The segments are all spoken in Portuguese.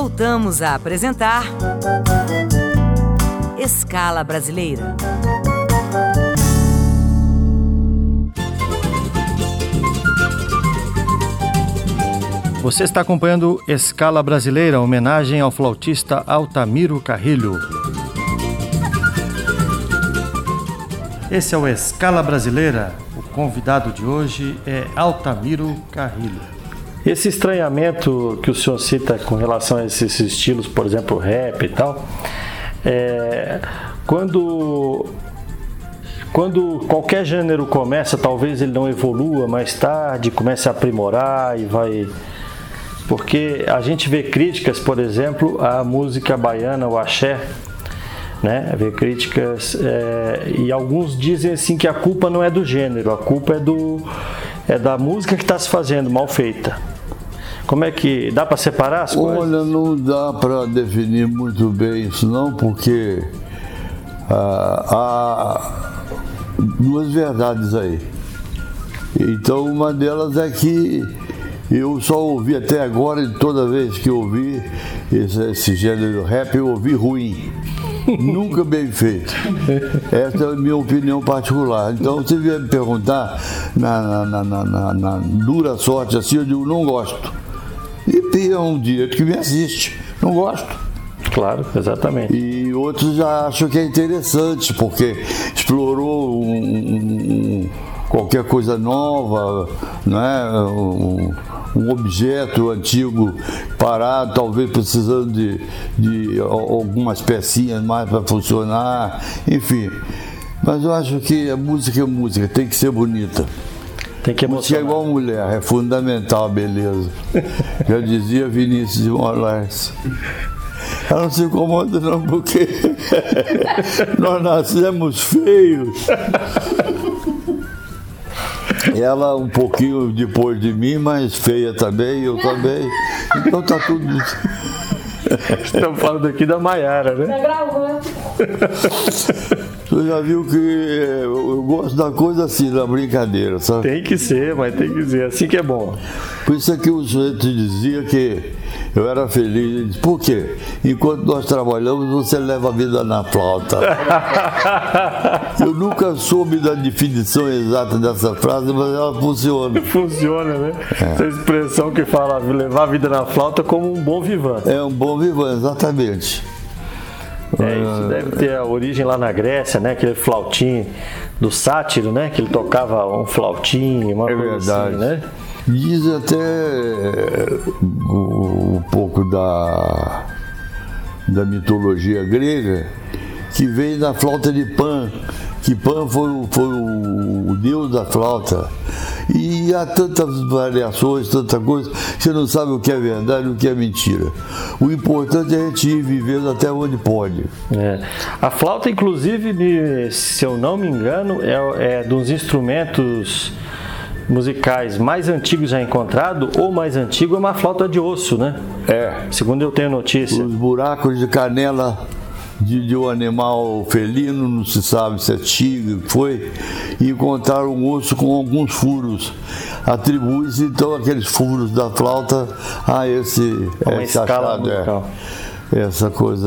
voltamos a apresentar Escala Brasileira. Você está acompanhando Escala Brasileira, homenagem ao flautista Altamiro Carrilho. Esse é o Escala Brasileira. O convidado de hoje é Altamiro Carrilho. Esse estranhamento que o senhor cita com relação a esses estilos, por exemplo, rap e tal, quando qualquer gênero começa, talvez ele não evolua mais tarde, comece a aprimorar e vai... Porque a gente vê críticas, por exemplo, à música baiana, o axé, né? Vê críticas e alguns dizem assim que a culpa não é do gênero, a culpa é da música que está se fazendo, mal feita. Como é que dá para separar as coisas? Olha, não dá para definir muito bem isso não, porque há duas verdades aí. Então uma delas é que eu só ouvi até agora, e toda vez que eu ouvi esse gênero rap, eu ouvi ruim. Nunca bem feito. Essa é a minha opinião particular. Então, se vier me perguntar na dura sorte assim, eu digo, não gosto. E é um direito que me assiste. Não gosto. Claro, exatamente. E outros já acham que é interessante, porque explorou qualquer coisa nova, não é? Um objeto antigo parado, talvez precisando de algumas pecinhas mais para funcionar, enfim. Mas eu acho que a música é música, tem que ser bonita. Tem que música é igual mulher, é fundamental a beleza. Já dizia Vinícius de Moraes. Ela não se incomoda não, porque nós nascemos feios. Ela um pouquinho depois de mim, mas feia também, eu também. Então tá tudo... Estamos falando aqui da Maiara, né? Tá gravando. Você já viu que eu gosto da coisa assim, da brincadeira, sabe? Tem que ser, mas tem que ser, assim que é bom. Por isso é que o sujeito dizia que eu era feliz. Ele disse, por quê? Enquanto nós trabalhamos, você leva a vida na flauta. Eu nunca soube da definição exata dessa frase, mas ela funciona. Funciona, né? Essa expressão que fala levar a vida na flauta como um bom vivan. É um bom vivan, exatamente. Isso deve ter a origem lá na Grécia, né? Aquele flautim do sátiro, né? Que ele tocava um flautim, uma coisa verdade. Assim, né? Diz até um pouco da mitologia grega que veio da flauta de Pan, que Pan foi o deus da flauta. E há tantas variações, tanta coisa, que você não sabe o que é verdade e o que é mentira. O importante é a gente ir vivendo até onde pode. A flauta, inclusive, se eu não me engano, é dos instrumentos musicais mais antigos já encontrado, ou mais antigo é uma flauta de osso, né? Segundo eu tenho notícia. Os buracos de canela de um animal felino, não se sabe se é tigre, foi, e encontraram um osso com alguns furos. Atribui-se então aqueles furos da flauta a esse escala musical. Essa coisa.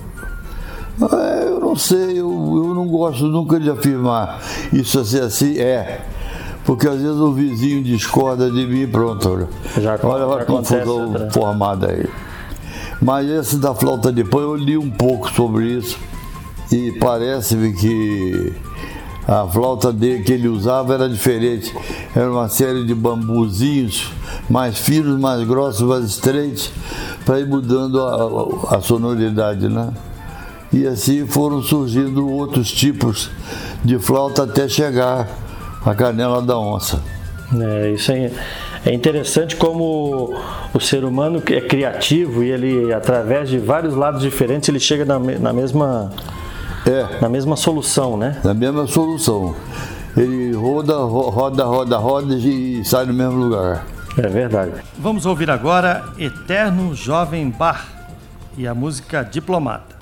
Eu não sei, eu não gosto nunca de afirmar isso assim porque às vezes o vizinho discorda de mim e pronto. Olha a confusão formada aí. Mas esse da flauta de Pan, eu li um pouco sobre isso e parece-me que a flauta dele que ele usava era diferente. Era uma série de bambuzinhos mais finos, mais grossos, mais estreitos, para ir mudando a sonoridade, né? E assim foram surgindo outros tipos de flauta até chegar à canela da onça. Isso aí. É interessante como o ser humano é criativo e ele, através de vários lados diferentes, ele chega na mesma solução, né? Na mesma solução. Ele roda e sai no mesmo lugar. É verdade. Vamos ouvir agora Eterno Jovem Bar e a música Diplomata.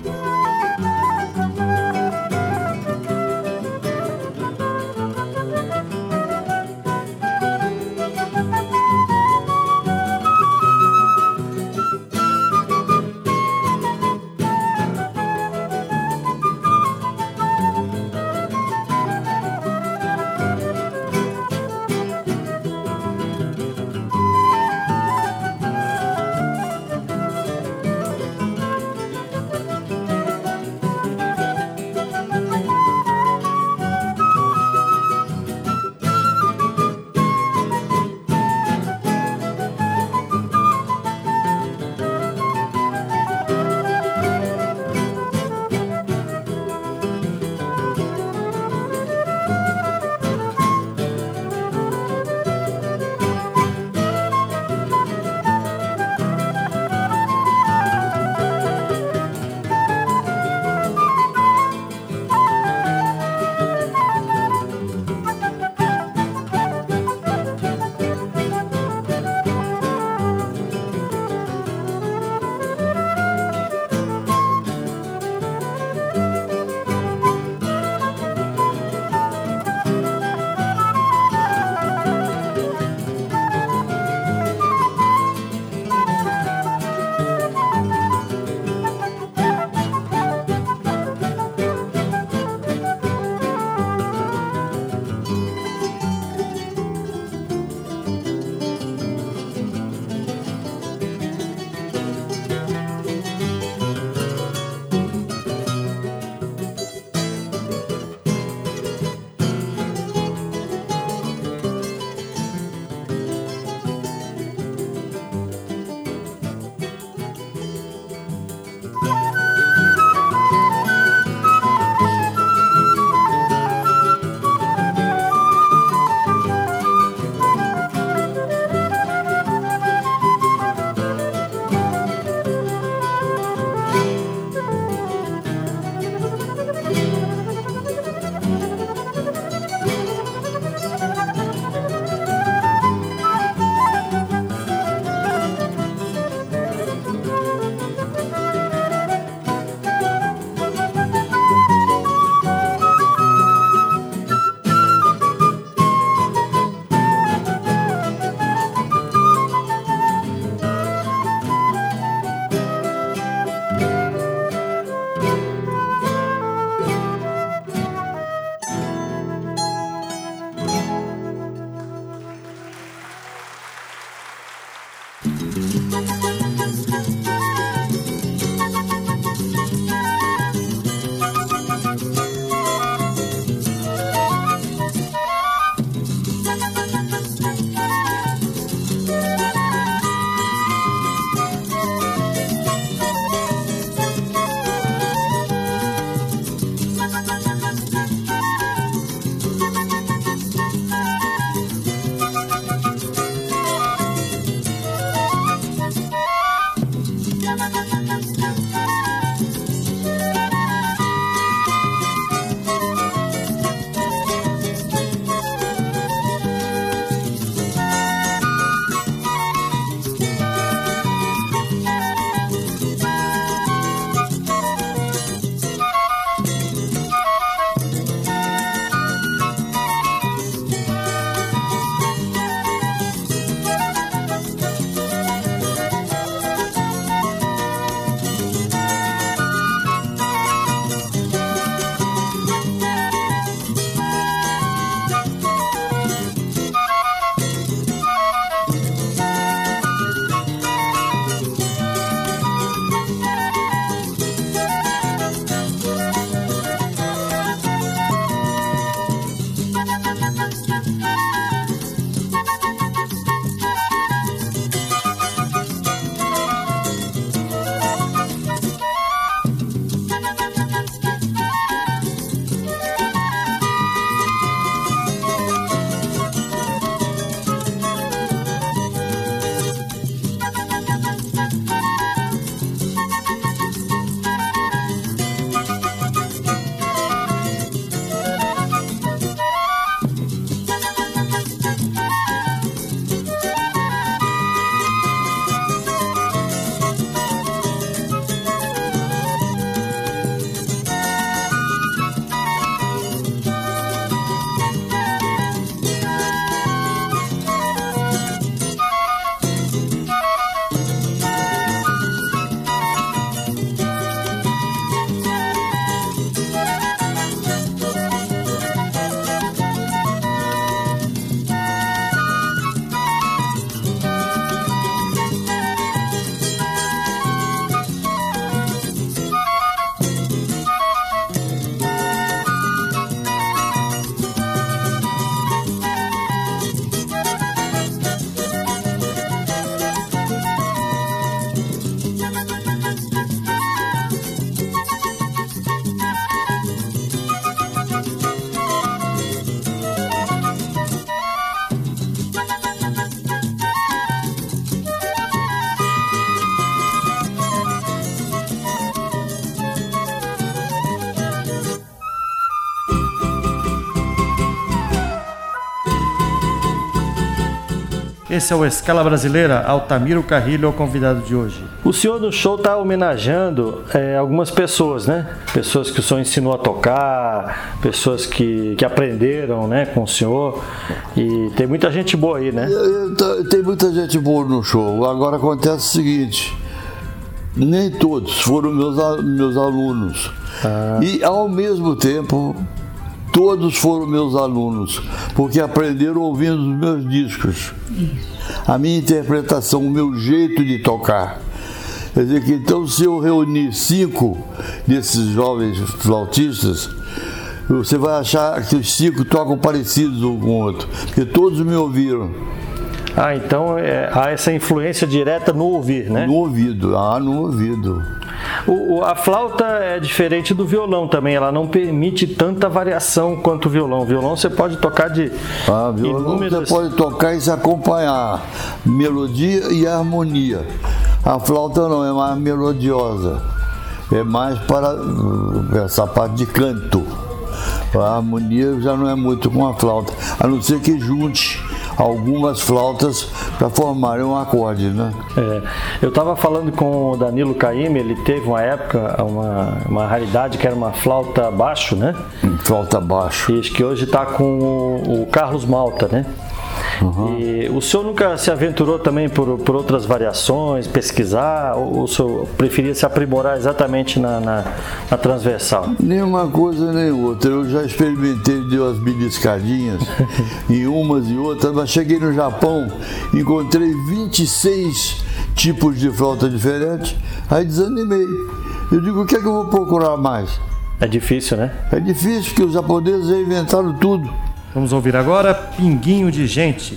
Esse é o Escala Brasileira. Altamiro Carrilho é o convidado de hoje. O senhor no show está homenageando algumas pessoas, né? Pessoas que o senhor ensinou a tocar, pessoas que aprenderam, né, com o senhor. E tem muita gente boa aí, né? Tem muita gente boa no show. Agora acontece o seguinte: nem todos foram meus alunos. E ao mesmo tempo, todos foram meus alunos, porque aprenderam ouvindo os meus discos. A minha interpretação, o meu jeito de tocar. Quer dizer que então, se eu reunir 5 desses jovens flautistas, você vai achar que os 5 tocam parecidos um com o outro, porque todos me ouviram. Então há essa influência direta no ouvir, né? No ouvido, no ouvido. A flauta é diferente do violão também, ela não permite tanta variação quanto o violão. O violão você pode tocar de violão você pode tocar e se acompanhar, melodia e harmonia. A flauta não, é mais melodiosa, é mais para essa parte de canto. A harmonia já não é muito com a flauta, a não ser que junte algumas flautas para formarem um acorde, né? Eu estava falando com o Danilo Caymmi, ele teve uma época, uma raridade que era uma flauta baixo, né? Flauta baixo. E acho que hoje está com o Carlos Malta, né? Uhum. E o senhor nunca se aventurou também por outras variações, pesquisar, ou o senhor preferia se aprimorar exatamente na transversal? Nenhuma coisa nem outra. Eu já experimentei, dei umas beliscadinhas em umas e outras, mas cheguei no Japão, encontrei 26 tipos de flauta diferentes, aí desanimei. Eu digo, o que é que eu vou procurar mais? É difícil, né? É difícil, porque os japoneses inventaram tudo. Vamos ouvir agora Pinguinho de Gente.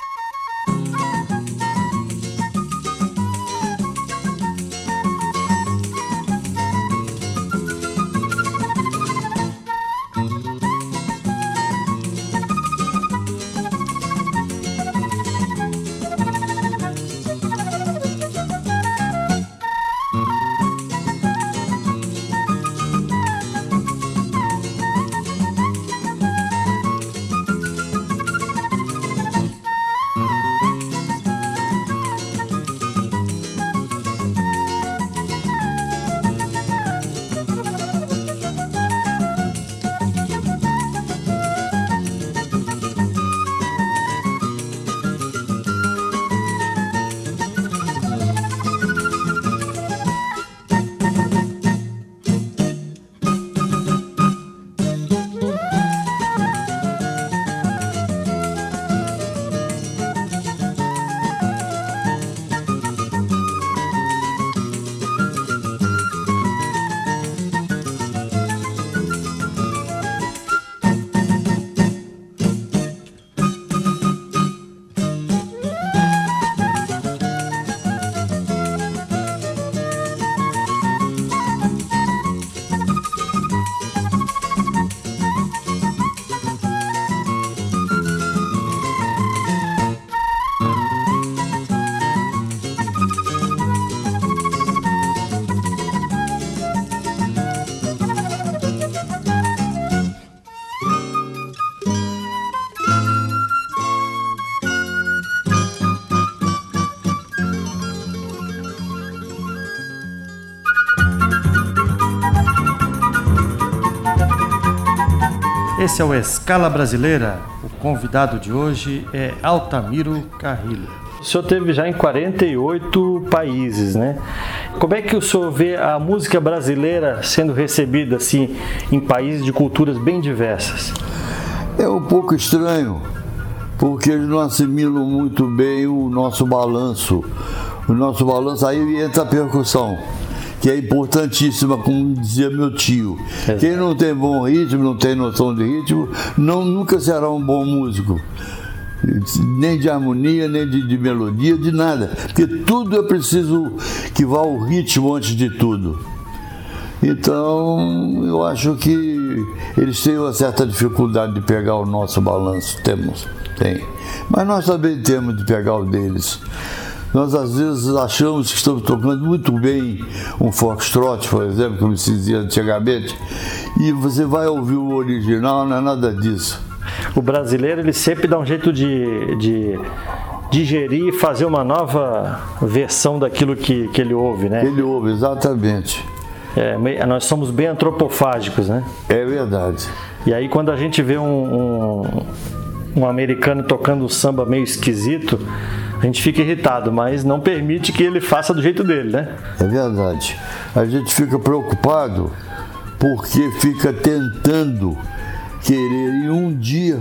Esse é o Escala Brasileira. O convidado de hoje é Altamiro Carrilho. O senhor esteve já em 48 países, né? Como é que o senhor vê a música brasileira sendo recebida assim em países de culturas bem diversas? É um pouco estranho, porque eles não assimilam muito bem o nosso balanço. O nosso balanço, aí entra a percussão, que é importantíssima, como dizia meu tio. Exato. Quem não tem bom ritmo, não tem noção de ritmo, nunca será um bom músico. Nem de harmonia, nem de melodia, de nada. Porque tudo é preciso que vá ao ritmo antes de tudo. Então, eu acho que eles têm uma certa dificuldade de pegar o nosso balanço. Tem. Mas nós também temos de pegar o deles. Nós, às vezes, achamos que estamos tocando muito bem um foxtrot, por exemplo, como se dizia antigamente, e você vai ouvir o original, não é nada disso. O brasileiro, ele sempre dá um jeito de digerir e fazer uma nova versão daquilo que ele ouve, né? Ele ouve, exatamente. Nós somos bem antropofágicos, né? É verdade. E aí quando a gente vê um americano tocando um samba meio esquisito, a gente fica irritado, mas não permite que ele faça do jeito dele, né? É verdade. A gente fica preocupado porque fica tentando querer em um dia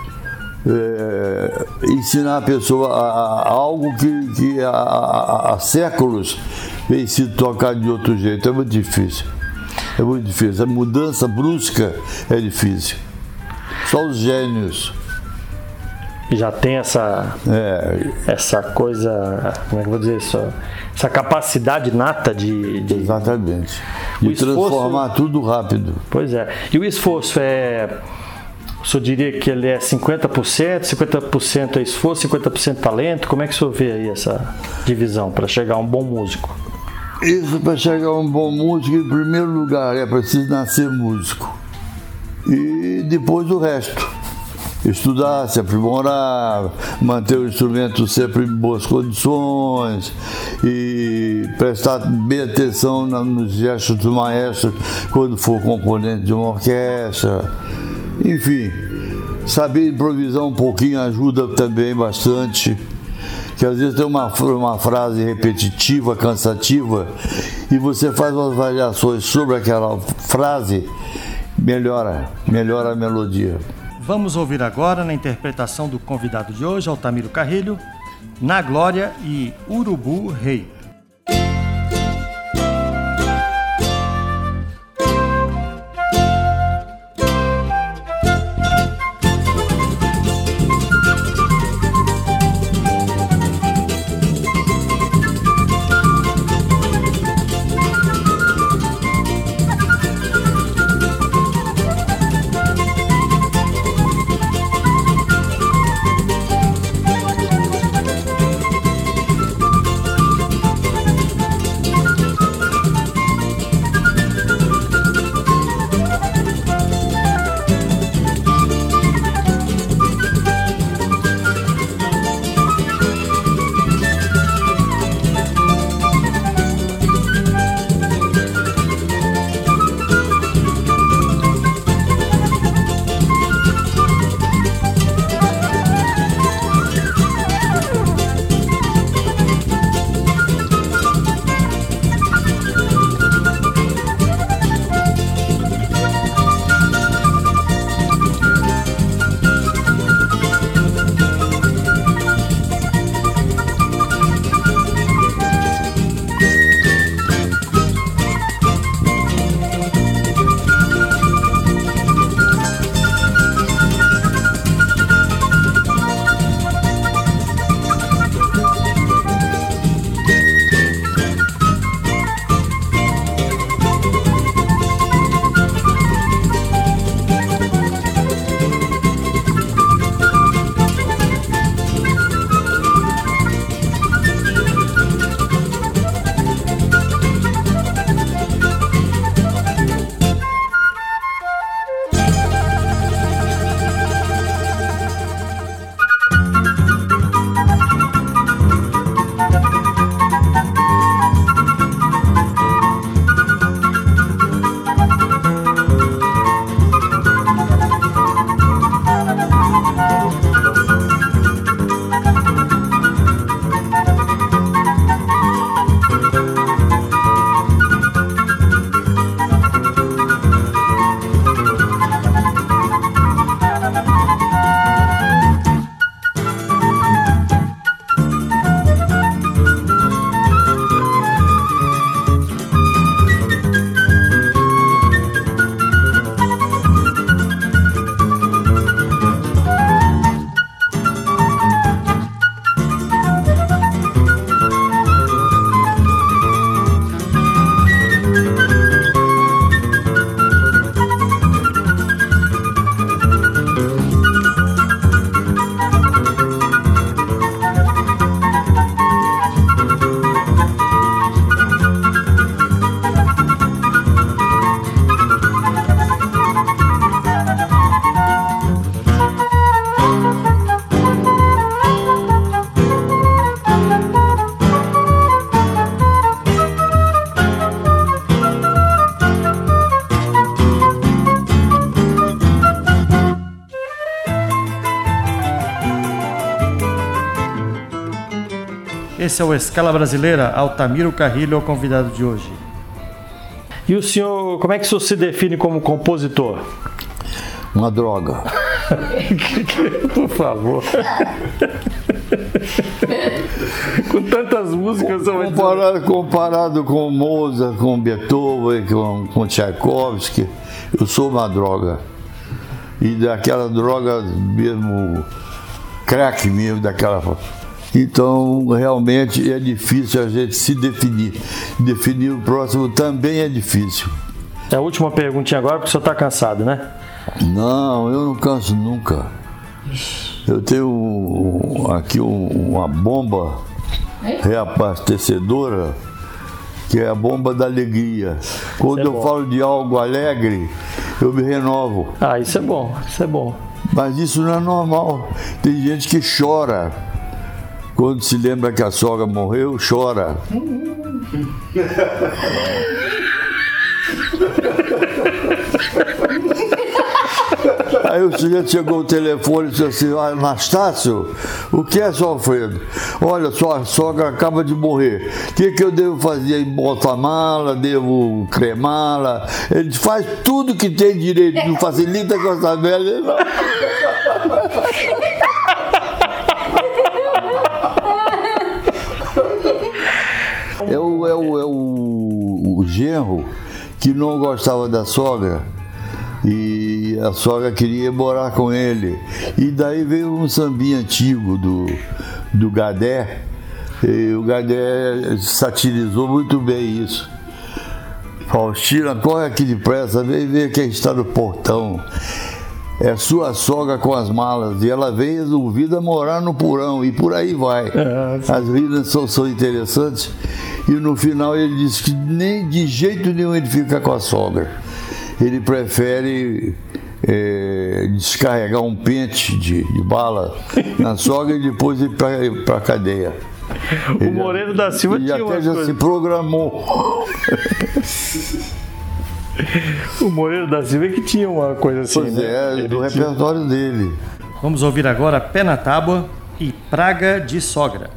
ensinar a pessoa a algo que há séculos vem sido tocado de outro jeito. É muito difícil. É muito difícil. A mudança brusca é difícil. Só os gênios. Já tem essa coisa, como é que eu vou dizer isso? Essa capacidade nata de exatamente. De transformar tudo rápido. Pois é. E o esforço o senhor diria que ele é 50% é esforço, 50% talento? Como é que o senhor vê aí essa divisão para chegar a um bom músico? Isso, para chegar a um bom músico, em primeiro lugar, é preciso nascer músico. E depois o resto. Estudar, se aprimorar, manter o instrumento sempre em boas condições e prestar bem atenção nos gestos do maestro quando for componente de uma orquestra. Enfim, saber improvisar um pouquinho ajuda também bastante, que às vezes tem uma frase repetitiva, cansativa, e você faz umas variações sobre aquela frase, melhora a melodia. Vamos ouvir agora, na interpretação do convidado de hoje, Altamiro Carrilho, Na Glória e Urubu Rei. Esse é o Escala Brasileira. Altamiro Carrilho é o convidado de hoje. E o senhor, como é que o senhor se define como compositor? Uma droga. Por favor. Com tantas músicas... Comparado com Mozart, com Beethoven, com Tchaikovsky, eu sou uma droga. E daquela droga mesmo, crack mesmo, daquela... Então, realmente é difícil a gente se definir. Definir o próximo também é difícil. É a última perguntinha agora, porque o senhor está cansado, né? Não, eu não canso nunca. Eu tenho aqui uma bomba reabastecedora, que é a bomba da alegria. Quando eu falo de algo alegre, eu me renovo. Ah, isso é bom, isso é bom. Mas isso não é normal. Tem gente que chora. Quando se lembra que a sogra morreu, chora. Aí o sujeito chegou o telefone e disse assim: Anastácio, o que é, seu Alfredo? Olha, sua sogra acaba de morrer. O que eu devo fazer? Boto a mala, devo cremá-la. Ele faz tudo que tem direito, não facilita com essa velha, não. É o genro que não gostava da sogra e a sogra queria morar com ele. E daí veio um sambinha antigo do Gadé, e o Gadé satirizou muito bem isso. Faustina, corre aqui depressa, vem ver quem está no portão. É sua sogra com as malas, e ela veio resolvida a morar no porão, e por aí vai. As vidas são interessantes. E no final ele disse que nem de jeito nenhum ele fica com a sogra. Ele prefere descarregar um pente de bala na sogra e depois ir para a cadeia. O Moreira da Silva tinha uma coisa. Se programou. O Moreira da Silva que tinha uma coisa assim. Pois é, do repertório dele. Vamos ouvir agora Pé na Tábua e Praga de Sogra.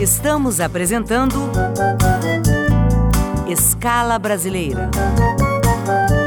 Estamos apresentando Escala Brasileira.